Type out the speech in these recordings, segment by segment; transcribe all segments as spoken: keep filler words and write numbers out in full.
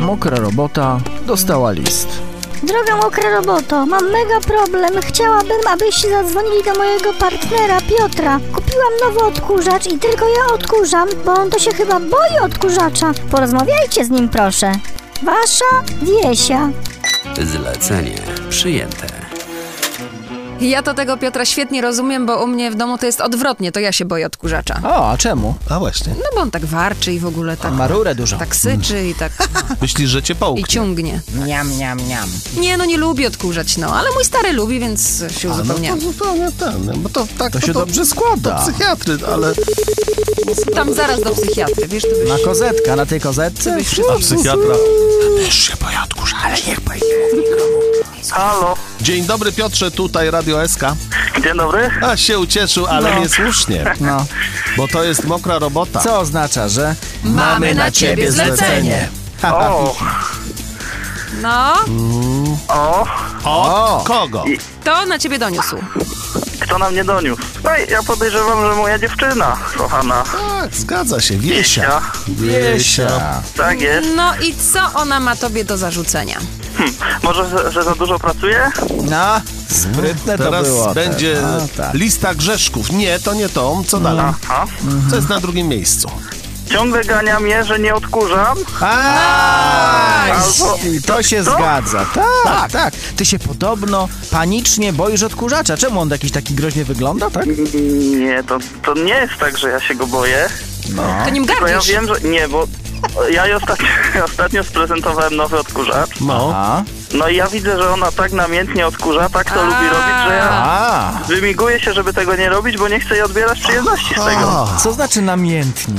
Mokra robota dostała list. Droga mokra roboto, mam mega problem. Chciałabym, abyście zadzwonili do mojego partnera Piotra. Kupiłam nowy odkurzacz i tylko ja odkurzam, bo on to się chyba boi odkurzacza. Porozmawiajcie z nim, proszę. Wasza Wiesia. Zlecenie przyjęte. Ja to tego Piotra świetnie rozumiem, bo u mnie w domu to jest odwrotnie, to ja się boję odkurzacza. O, a czemu? A właśnie. No bo on tak warczy i w ogóle tak... Ma rurę dużo. Tak syczy i tak... Myślisz, że cię I połknie? ciągnie. Niam, niam, niam. Nie, no nie lubi odkurzać, no, ale mój stary lubi, więc się A, no uzupełniamy. to zupełnie ten, bo to tak... To no się dobrze składa. Do psychiatry, ale... Tam zaraz do psychiatry, wiesz, to byś... Na kozetka, na tej kozetce? byś wszystko... A psychiatra też się boi odkurzacza. Ale niech będzie. Halo, Dzień dobry, Piotrze, tutaj Radio S K. dzień dobry. A się ucieszył, ale No. niesłusznie, No. bo to jest mokra robota. Co oznacza, że... Mamy na ciebie zlecenie. O, No, o, Od O. kogo? to na ciebie doniósł. kto nam nie doniósł? No i ja podejrzewam, że moja dziewczyna, kochana. Tak, zgadza się, Wiesia. Wiesia. Tak jest. No i co ona ma tobie do zarzucenia? Hm. Może, że, że za dużo pracuje? No, sprytne to Teraz było. będzie A, tak. lista grzeszków. Nie, to nie to. Co dalej? Aha. Co jest na drugim miejscu? Ciągle gania mnie, że nie odkurzam. A, Albo- i to się Co? zgadza. Tak, tak. Ty się podobno panicznie boisz odkurzacza. Czemu on jakiś taki groźnie wygląda, tak? Nie, to, to nie jest tak, że ja się go boję. No. To nim Bo ja gardzisz. wiem, że... Nie, bo ja jej ostatnio, ostatnio sprezentowałem nowy odkurzacz. No. A, No i ja widzę, że ona tak namiętnie odkurza, tak to A. lubi robić, że ja a. wymiguję się, żeby tego nie robić, bo nie chcę jej odbierać przyjemności z tego. Co znaczy namiętnie?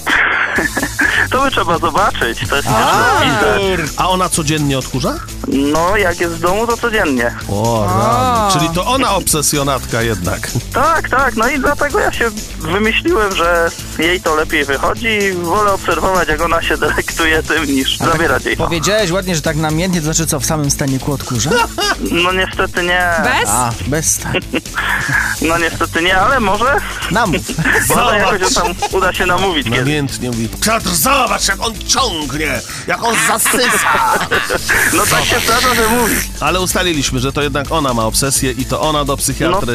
To by trzeba zobaczyć, to jest A, niesamowite. A ona codziennie odkurza? No, jak jest w domu, to codziennie. O, rany. Czyli to ona obsesjonatka jednak. Tak, tak, no i dlatego ja się wymyśliłem, że jej to lepiej wychodzi i wolę obserwować, jak ona się delektuje tym, niż zabierać jej to. Powiedziałeś ładnie, że tak namiętnie, to znaczy co, w samym staniku odkurza? No niestety nie. Bez? A, bez tak. No niestety nie, ale może, Namów. może jakoś ją tam uda się namówić kiedyś. Namiętnie mówi, Piotr, zobacz jak on ciągnie, jak on zasysa. No tak się zdarza, że mówi. Ale ustaliliśmy, że to jednak ona ma obsesję i to ona do psychiatry.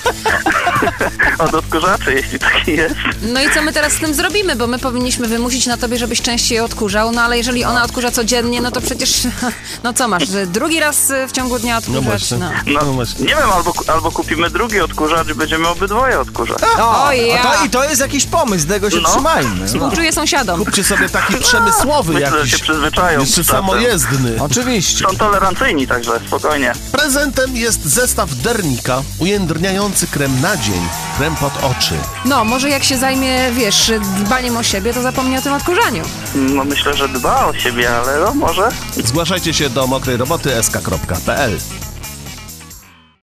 Od odkurzaczy, jeśli taki jest. No i co my teraz z tym zrobimy? Bo my powinniśmy wymusić na tobie, żebyś częściej odkurzał, no ale jeżeli ona odkurza codziennie, no to przecież, no co masz, że drugi raz w ciągu dnia No odkurzać? właśnie. No. No, No właśnie. nie wiem, albo, albo kupimy drugi odkurzacz i będziemy obydwoje odkurzać. O, O, ja. a to, i to jest jakiś pomysł, tego się No. trzymajmy. No. Współczuję sąsiadom. Kupcie sobie taki przemysłowy Myślę, że jakiś, się przyzwyczają. jeszcze z czasem. samojezdny. Oczywiście. Są tolerancyjni, także spokojnie. Prezentem jest zestaw Dernika, ujędrniający krem na dzień, krem pod oczy. No, może jak się zajmie, wiesz, dbaniem o siebie, to zapomni o tym odkurzaniu. No myślę, że dba o siebie, ale no może. Zgłaszajcie się do mokrej roboty s k kropka p l.